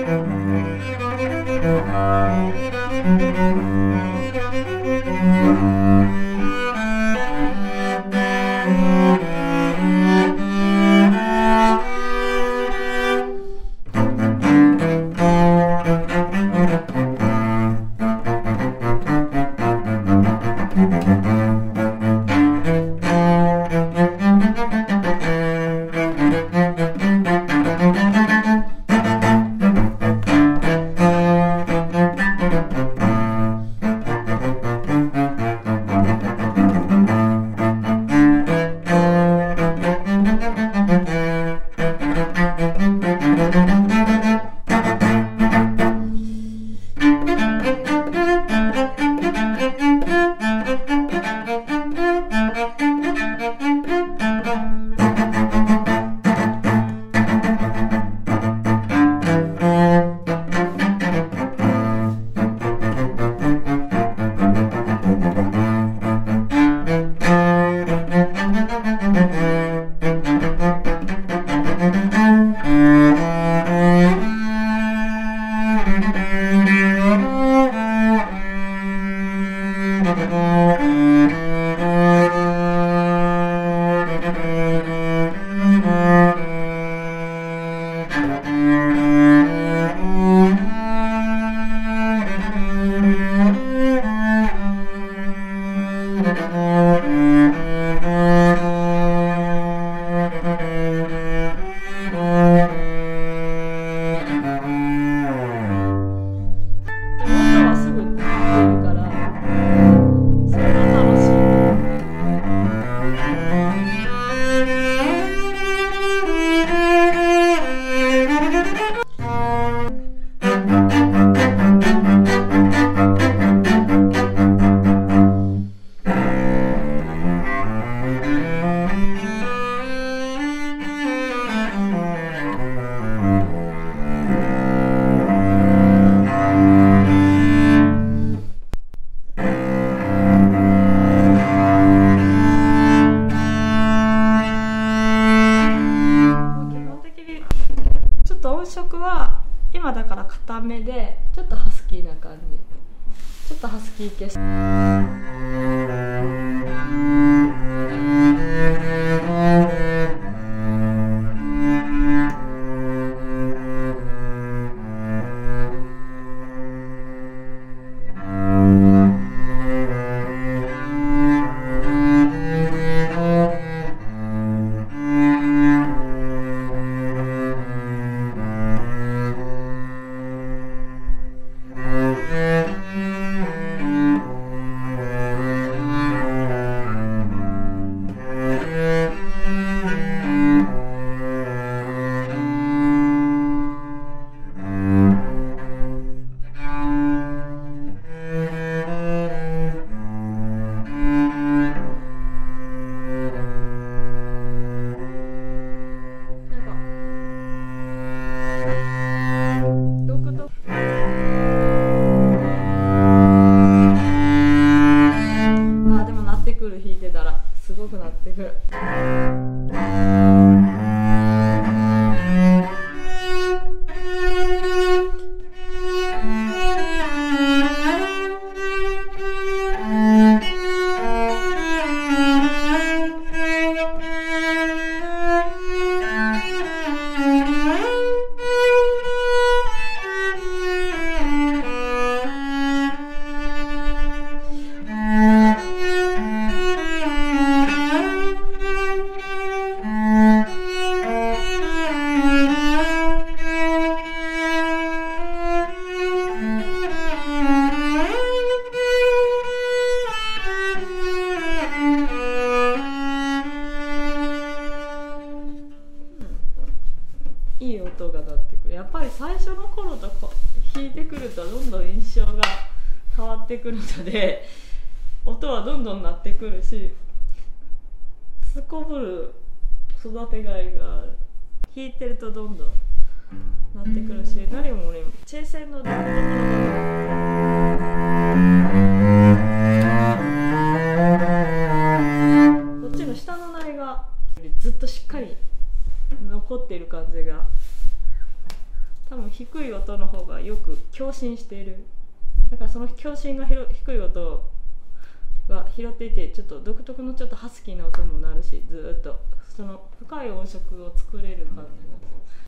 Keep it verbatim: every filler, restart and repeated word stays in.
今だから固めでちょっとハスキーな感じ、ちょっとハスキー系。弾いてたらすごくなってくる。いい音が鳴ってくる。やっぱり最初の頃と弾いてくるとどんどん印象が変わってくるので、音はどんどん鳴ってくるし、すこぶる育てがいがある。弾いてるとどんどん鳴ってくるし、何もね、チェーセンの独特のこっちの下の鳴りがずっとしっかり残っている感じが、多分弾低い音の方がよく共振している。だからその共振が低い音が拾っていて、ちょっと独特のちょっとハスキーな音もなるし、ずっとその深い音色を作れる感じです。